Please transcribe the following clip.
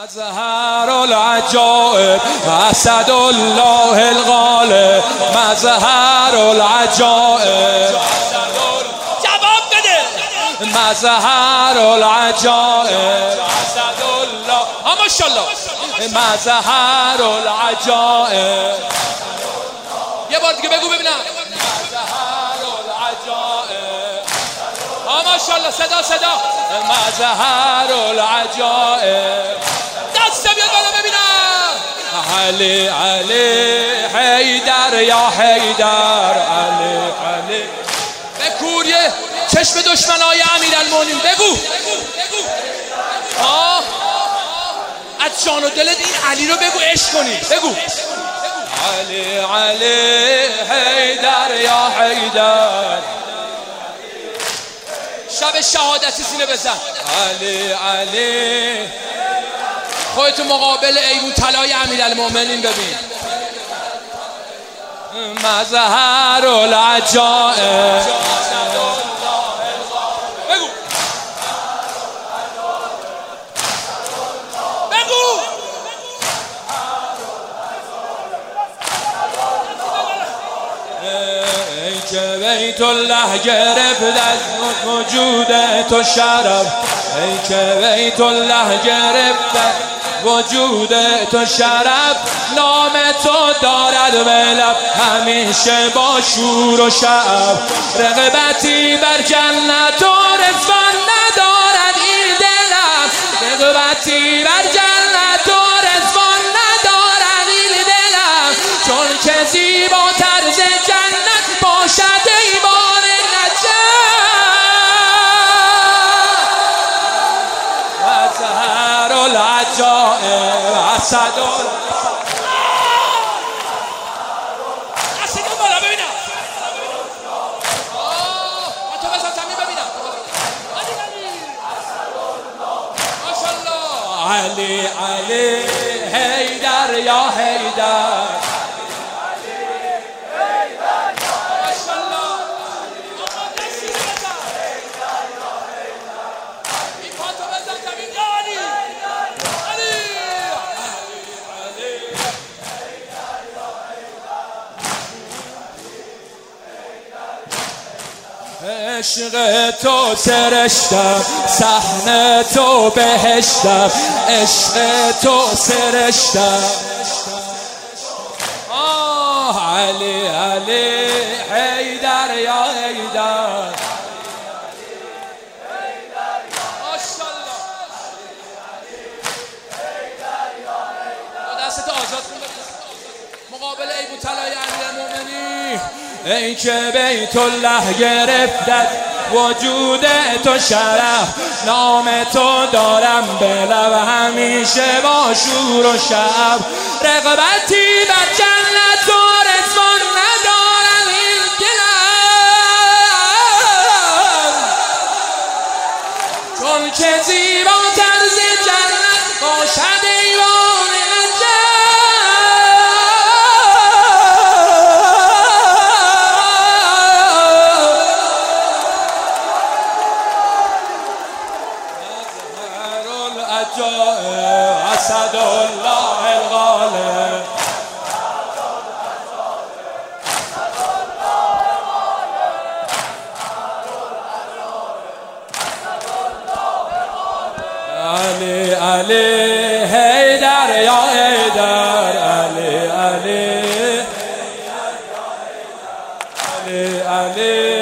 مظهر العجائب اسد الله الغالب مظهر العجائب جواب بده مظهر العجائب اسد الله ماشاءالله مظهر العجائب یه بار دیگه بگو ببینم مظهر العجائب ماشاءالله صدا مظهر العجائب دست بیاد بالا ببینم علی علی حیدر یا حیدر علی به کوریه چشم دشمنای امیرالمومنین بگو از جان و دلت این علی رو بگو عشق کنی بگو علی حیدر یا حیدر شب شهادتی سینه بزن علی خودتو مقابل ایوون طلای امیرالمومنین ببین مظهر العجائب بگو ای که بیت الله گرفت از وجود تو شرف ای که بیت الله گرفت وجود تو شرف نام تو دارد به لب همیشه با شور و شعب رغبتی بر جنت و رضوان ندارد این دلم رغبتی بر جنت و رضوان ندارد این دلم چون که زیباتر ز جنت باشد ایوان مظهر العجائب اسد دست دیگه بالا ببینم تو بزن زمین ببینم ماشاءالله علی حیدر یا حیدر عشق تو سرشتم صحنه تو بهشتم عشق تو سرشتم علی حیدر یا حیدر ماشاءالله دستتو آزاد کن مقابل ایوون طلای امیرالمومنین ای که بیت الله گرفتت وجود تو شرف نام تو دارم به لب همیشه با شور و شعب رغبتی بر جنت و رضوان ندارم این دلم چون که زیباتر ز جنت باشد ایوان اسد الله الغالب علی حیدر یا حیدر علی